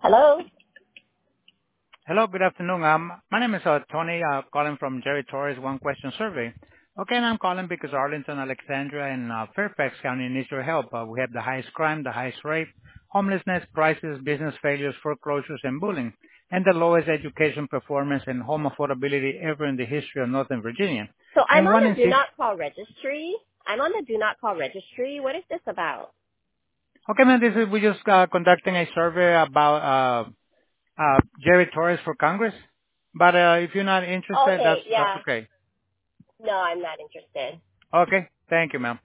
Hello? Hello, good afternoon. My name is Tony, calling from Jerry Torres One Question Survey. Okay, and I'm calling because Arlington, Alexandria, and Fairfax County needs your help. We have the highest crime, the highest rape, homelessness, prices, business failures, foreclosures, and bullying, and the lowest education performance and home affordability ever in the history of Northern Virginia. So I'm And on one the in do six. not call registry. I'm on the do not call registry. What is this about? Okay, man, we just conducting a survey about Jerry Torres for Congress. But if you're not interested, Okay, that's yeah. okay. No, I'm not interested. Okay, thank you, ma'am.